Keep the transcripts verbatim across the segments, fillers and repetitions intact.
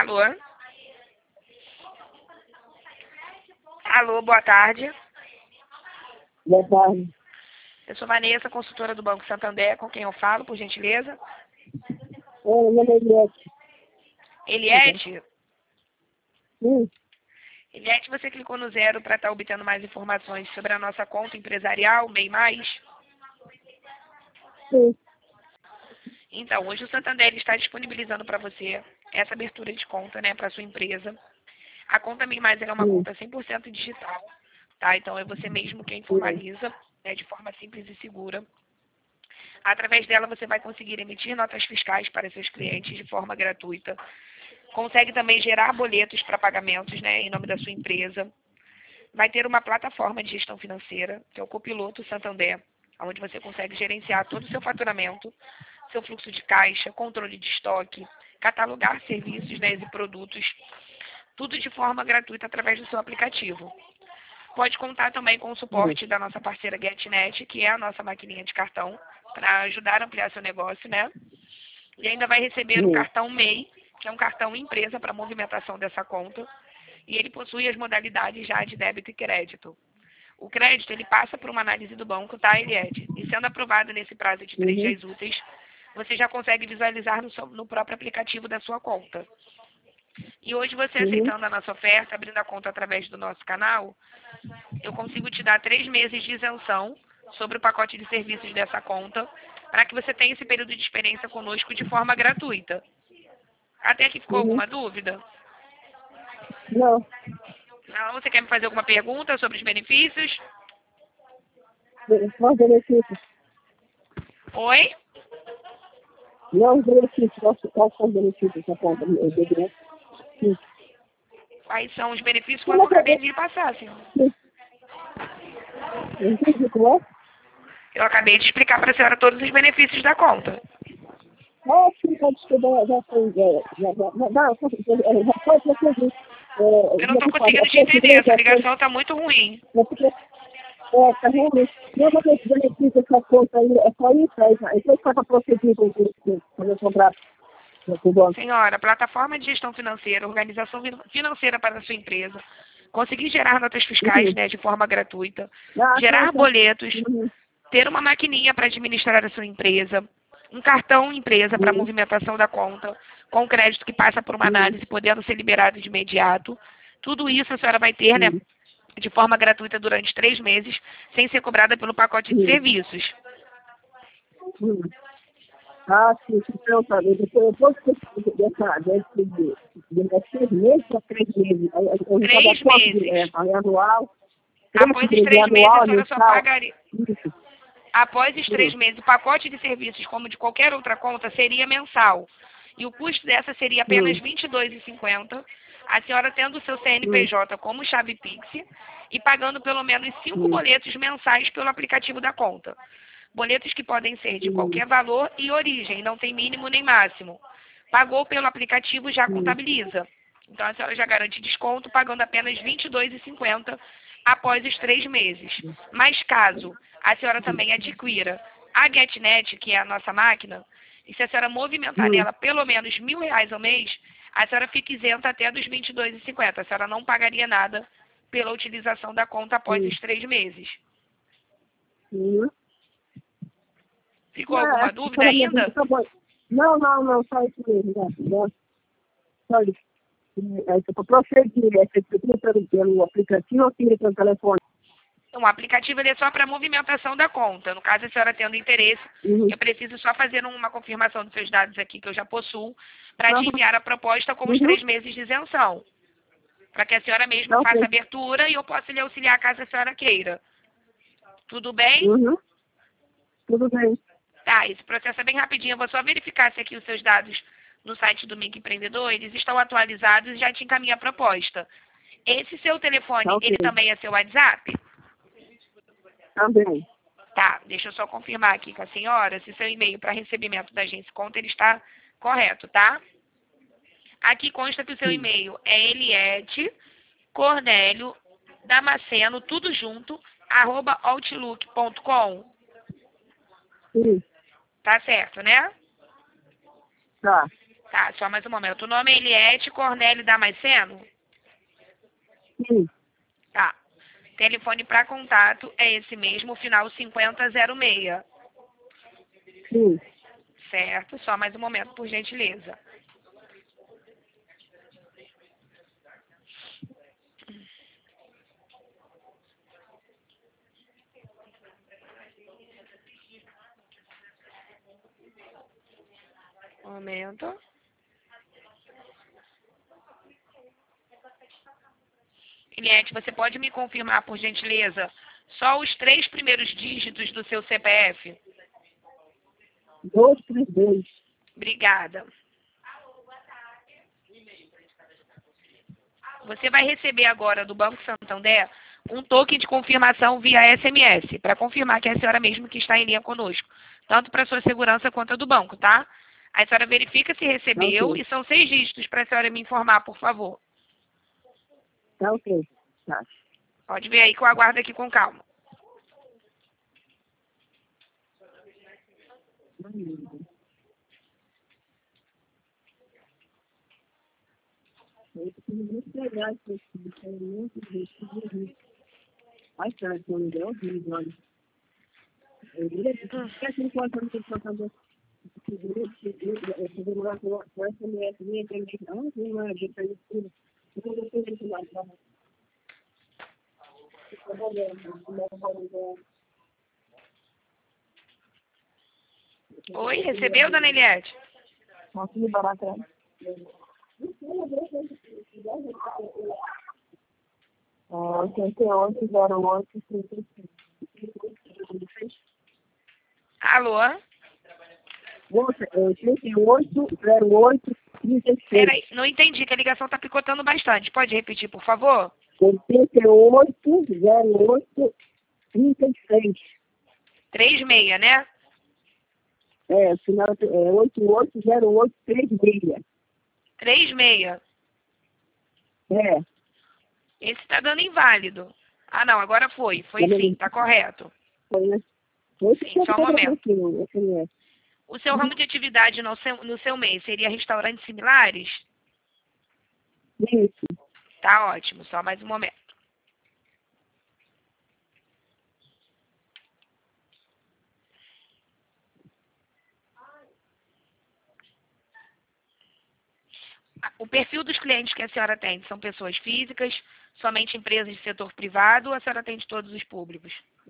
Alô? Alô, boa tarde. Boa tarde. Eu sou Vanessa, consultora do Banco Santander, com quem eu falo, por gentileza. Oi, meu nome é Eliette. Eliette? Sim, Eliette, você clicou no zero para estar obtendo mais informações sobre a nossa conta empresarial, Bem Mais? sim. Então, hoje o Santander está disponibilizando para você essa abertura de conta, né, para sua empresa. A conta Bem Mais é uma Sim. conta cem por cento digital, tá? Então, é você mesmo quem formaliza, né, de forma simples e segura. Através dela, você vai conseguir emitir notas fiscais para seus clientes de forma gratuita. Consegue também gerar boletos para pagamentos, né, em nome da sua empresa. Vai ter uma plataforma de gestão financeira, que é o Copiloto Santander, onde você consegue gerenciar todo o seu faturamento, seu fluxo de caixa, controle de estoque, catalogar serviços, né, e produtos, tudo de forma gratuita através do seu aplicativo. Pode contar também com o suporte da nossa parceira GetNet, que é a nossa maquininha de cartão, para ajudar a ampliar seu negócio, né? E ainda vai receber o Sim. cartão M E I, que é um cartão empresa para movimentação dessa conta, e ele possui as modalidades já de débito e crédito. O crédito, ele passa por uma análise do banco, tá, Eliette? E sendo aprovado nesse prazo de três Uhum. dias úteis, você já consegue visualizar no, seu- no próprio aplicativo da sua conta. E hoje, você Uhum. aceitando a nossa oferta, abrindo a conta através do nosso canal, eu consigo te dar três meses de isenção sobre o pacote de serviços dessa conta, para que você tenha esse período de experiência conosco de forma gratuita. Até aqui ficou Uhum. alguma dúvida? Não, Não? Você quer me fazer alguma pergunta sobre os benefícios? não os benefícios. Oi? Não os benefícios. Quais quais são os benefícios da conta? Eu deveria. Sim. Quais são os benefícios que Como eu é que acabei eu... de lhe passar, senhor? Sim. Eu entendi como é. Eu acabei de explicar para a senhora todos os benefícios da conta. Ah, sim, pode estudar. Já foi. Já, já, já, já, já, já, já foi, já foi. É, Eu não já estou foi fazer conseguindo a te entender, procedência, essa já foi. ligação está muito ruim. Já foi. É, tá realmente. Não, mas esse benefício, essa conta aí, é só isso aí. Aí depois faz a procedência quando eu comprar o banco. Senhora, plataforma de gestão financeira, organização fin- financeira para a sua empresa, conseguir gerar notas fiscais, Uhum. né, de forma gratuita, Ah, tá, gerar tá. boletos, Uhum. ter uma maquininha para administrar a sua empresa, um cartão empresa para Uhum. movimentação da conta, com crédito que passa por uma Uhum. análise, podendo ser liberado de imediato. Tudo isso a senhora vai ter, né, Uhum. de forma gratuita durante três meses, sem ser cobrada pelo pacote de Uhum. serviços. Uhum. Ah, sim, então, sabe, depois, depois que dessa, desse, de, de seis meses para três meses, aí, aí, eu pago a Três conta de, é, meses. anual, Após os três de três meses, a anual, senhora só mensal, pagaria. isso, Após os três sim, meses, o pacote de serviços, como de qualquer outra conta, seria mensal. E o custo dessa seria apenas sim, R$ vinte e dois reais e cinquenta centavos, a senhora tendo o seu sim, C N P J como chave Pix e pagando pelo menos cinco sim, boletos mensais pelo aplicativo da conta. Boletos que podem ser de sim, qualquer valor e origem, não tem mínimo nem máximo. Pagou pelo aplicativo, já sim, contabiliza. Então a senhora já garante desconto pagando apenas R$ vinte e dois reais e cinquenta centavos após os três meses. Mas caso a senhora também adquira a GetNet, que é a nossa máquina, e se a senhora movimentar sim, nela pelo menos mil reais ao mês, a senhora fica isenta até dos vinte e dois reais e cinquenta centavos. A senhora não pagaria nada pela utilização da conta após sim, os três meses. sim. Ficou Ah, alguma acho que dúvida foi a minha vida, ainda? tá bom. Não, não, não, só isso mesmo, já, já, só isso. É, se eu proceder, é, se eu tenho pelo, pelo aplicativo ou se pelo telefone. Então, o aplicativo ele é só para movimentação da conta. No caso, a senhora tendo interesse, Uhum. eu preciso só fazer uma confirmação dos seus dados aqui, que eu já possuo, para te Uhum. enviar a proposta com os Uhum. três meses de isenção. Para que a senhora mesma Tá faça a ok. abertura e eu possa lhe auxiliar caso a senhora queira. Tudo bem? Uhum. Tudo bem. Tá, esse processo é bem rapidinho. Eu vou só verificar se aqui os seus dados no site do Mink Empreendedor, eles estão atualizados e já te encaminho a proposta. Esse seu Tá telefone, ok. ele também é seu WhatsApp? Também. Tá, deixa eu só confirmar aqui com a senhora se seu e-mail para recebimento da agência conta ele está correto, tá? Aqui consta que o seu Sim. e-mail é Eliette Cornélio Damasceno, tudo junto, arroba outlook ponto com. Sim. Tá certo, né? Tá. Tá, só mais um momento. O nome é Eliette Cornélio Damasceno? Sim, Tá. Telefone para contato é esse mesmo, final cinquenta zero seis. sim. Certo, só mais um momento, por gentileza. Um momento. Eliette, você pode me confirmar, por gentileza, só os três primeiros dígitos do seu C P F? Dois, três, dois. Obrigada. Você vai receber agora do Banco Santander um token de confirmação via S M S, para confirmar que é a senhora mesmo que está em linha conosco, tanto para a sua segurança quanto a do banco, tá? A senhora verifica se recebeu Ok. e são seis dígitos para a senhora me informar, por favor. Tá ok. Tá. Pode ver aí que eu aguardo aqui com calma. Eu preciso muito pegar isso aqui. Tem muito disso. Ai, cara, que eu não deu horrível, olha. Eu diria que fica assim enquanto eu não estou contando. Eu fui demorar com essa mulher minha, que eu disse, ah, não, não, eu disse isso tudo. Eu não sei isso lá, tá? Oi, recebeu, dona Eliette? Nossa, me barata. oitenta e oito, zero oito, trinta e cinco. Alô? Moça, é oitenta e oito, zero oito, trinta e seis. Peraí, não entendi, que a ligação está picotando bastante. Pode repetir, por favor? oitenta e oito, zero oito, trinta e seis. três seis, né? É, o final é oito oito zero oito três seis. três seis. É. Esse está dando inválido. Ah, não, agora foi. Foi sim, tá correto. Foi, né? Foi Sim, só um momento. aqui no S M S. O seu ramo de atividade no seu, no seu mês seria restaurantes similares? Isso. Tá ótimo, só mais um momento. O perfil dos clientes que a senhora atende são pessoas físicas, somente empresas de setor privado, ou a senhora atende todos os públicos?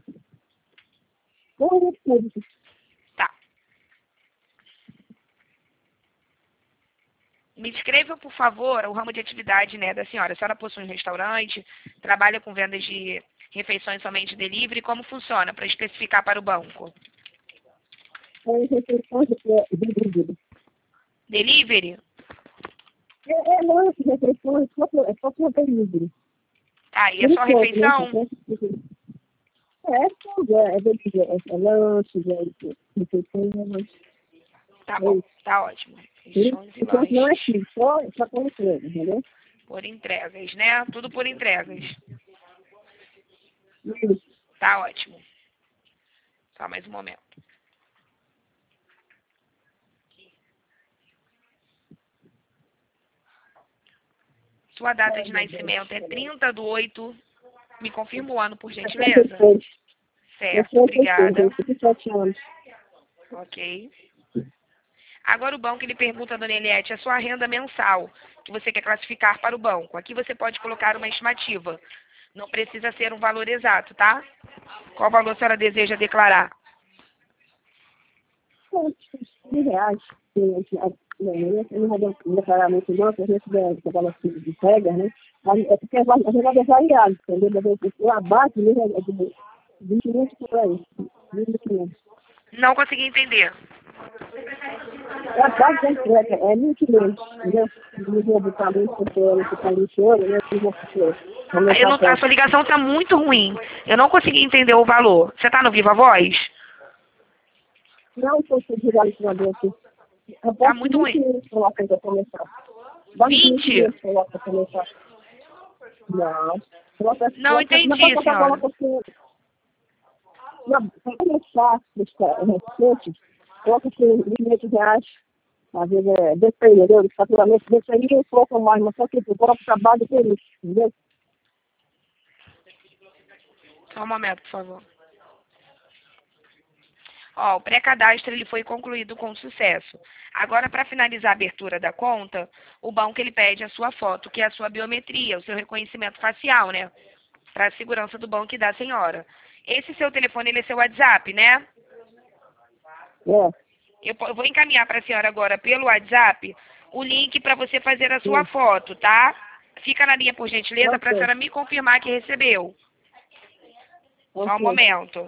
Todos os públicos. Tá. Me descreva, por favor, o ramo de atividade, né, da senhora. A senhora possui um restaurante, trabalha com vendas de refeições somente delivery, como funciona, para especificar para o banco? É, refeições é delivery. Delivery? É, é lanche, refeições, só que- é só para delivery. Tá, e é só refeição? É, tudo, é, é delivery, é, é lanche, é refeições. Tá bom, tá ótimo. Refeições e Enquanto não é lanches. fixo, só, só para entrega, entendeu? Por entregas, né? Tudo por entregas. Isso. Tá ótimo. Só mais um momento. Sua data de nascimento é trinta do oito. Me confirma o ano, por gentileza? Certo, obrigada. Ok. Agora o banco ele pergunta, dona Eliette, a sua renda mensal que você quer classificar para o banco. Aqui você pode colocar uma estimativa. Não precisa ser um valor exato, tá? Qual valor a senhora deseja declarar? mil reais. Eu não vou declarar muito não, porque a gente trabalha assim de pega, né? Mas é porque a renda é variável, entendeu? O abate mesmo é de vinte e quinhentos por aí. vinte e quinhentos. Não consegui entender. É a base da entrega, é mil e quinhentos, entendeu? Nível do tamanho que você está iniciando, né? Eu não, a sua ligação está muito ruim. Eu não consegui entender o valor. Você está no Viva Voz? Não, estou desligado esse valor aqui. Tá muito ruim. Coloca para começar. vinte? Coloca para começar. Não. Coloca, Não coloca, entendi, não, senhora. Coloca assim. Não, para começar esse recurso, coloca assim quinhentos reais. Às vezes é desse aí, entendeu? De faturamento desse aí eu coloco mais, mas só que eu coloco o trabalho deles, entendeu? Só um momento, por favor. Ó, o pré-cadastro ele foi concluído com sucesso. Agora, para finalizar a abertura da conta, o banco ele pede a sua foto, que é a sua biometria, o seu reconhecimento facial, né? Para a segurança do banco e da senhora. Esse seu telefone, ele é seu WhatsApp, né? É. Eu, po- eu vou encaminhar para a senhora agora pelo WhatsApp o link para você fazer a sua Sim. foto, tá? Fica na linha, por gentileza, para a Ok. senhora me confirmar que recebeu. Só um Ok. momento.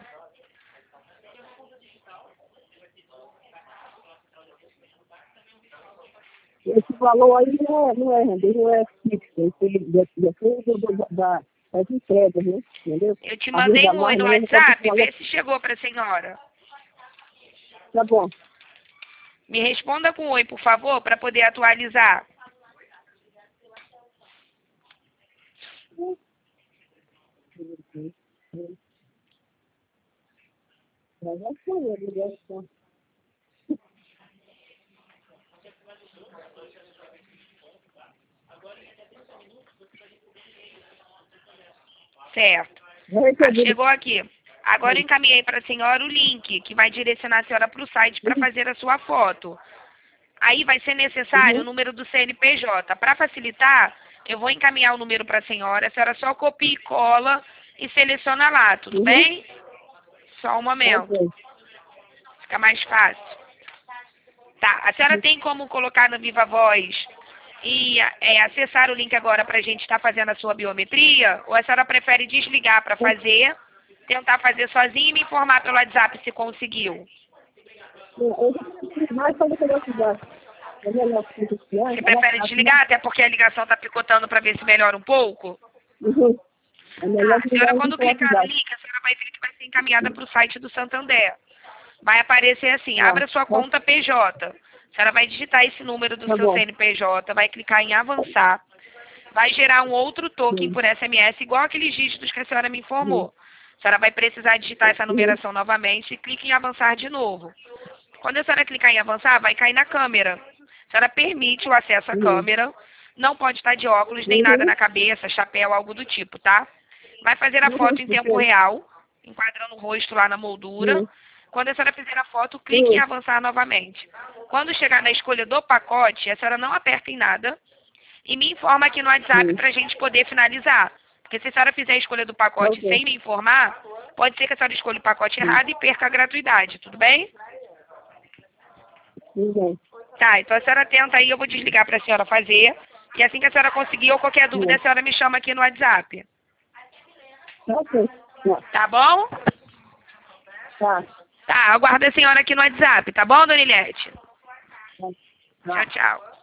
Esse valor aí não é, não é, não é fixo, esse depende do, do, da, das entregas, né? Entendeu? Eu te Às vezes mandei dá um oi mais, no menos, só que esse WhatsApp, valor vê se chegou para a senhora. tá bom. Me responda com oi, por favor, para poder atualizar. Mas já foi, eu digo, assim. Certo. Já Ah, recebi. chegou aqui. Agora eu encaminhei para a senhora o link, que vai direcionar a senhora para o site para fazer a sua foto. Aí vai ser necessário o Uhum. número do C N P J. Para facilitar, eu vou encaminhar o número para a senhora. A senhora só copia e cola e seleciona lá, tudo Uhum. bem? Só um momento. Ok. Fica mais fácil. Tá, a senhora tem como colocar no Viva Voz e é, acessar o link agora para a gente estar fazendo a sua biometria? Ou a senhora prefere desligar para fazer, tentar fazer sozinha e me informar pelo WhatsApp se conseguiu? Eu já mais para velocidade. É melhor que isso, né? Você É mais prefere fácil, né? desligar, até porque a ligação está picotando para ver se melhora um pouco? Uhum. É Tá, melhor a que senhora ligar em quando clicar no velocidade. link, a senhora vai ver que vai ser encaminhada para o site do Santander. Vai aparecer assim, Ó, abra sua ó, conta P J. A senhora vai digitar esse número do tá seu bom. C N P J, vai clicar em avançar, vai gerar um outro token Sim. por S M S, igual aqueles dígitos que a senhora me Uhum. informou. A senhora vai precisar digitar essa Uhum. numeração novamente e clique em avançar de novo. Quando a senhora clicar em avançar, vai cair na câmera. A senhora permite o acesso à Uhum. câmera, não pode estar de óculos nem nada Uhum. na cabeça, chapéu, algo do tipo, tá? Vai fazer a Uhum. foto em tempo Ok. real, enquadrando o rosto lá na moldura. Uhum. Quando a senhora fizer a foto, clique em Uhum. avançar novamente. Quando chegar na escolha do pacote, a senhora não aperta em nada e me informa aqui no WhatsApp Uhum. para a gente poder finalizar. Porque se a senhora fizer a escolha do pacote Ok. sem me informar, pode ser que a senhora escolha o pacote Uhum. errado e perca a gratuidade, tudo bem? Uhum. Tá, então a senhora tenta aí, eu vou desligar para a senhora fazer. E assim que a senhora conseguir ou qualquer dúvida, Uhum. a senhora me chama aqui no WhatsApp. Ok. Tá. Tá bom? Tá. Tá, aguardo a senhora aqui no WhatsApp, tá bom, Dona Ilete? Tá. Tchau, Tá. tchau.